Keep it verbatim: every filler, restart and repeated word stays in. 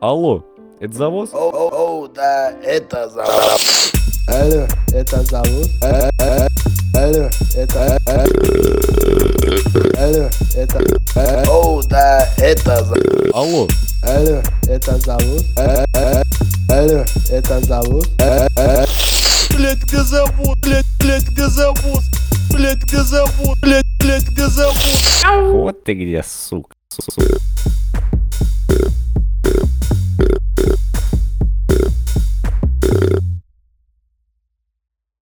Алло, это завоз? Оу, оу, оу, да, это завоз. Алло, это завоз. Алло, это... Алло, это... Оу, да, это завоз. Алло, Алло, это завоз. Алло, это завоз. Блять, где завод? Блять, блять, где завод? Блять, где завод? Блять, блять, где завод? вот ты где, сука. сука.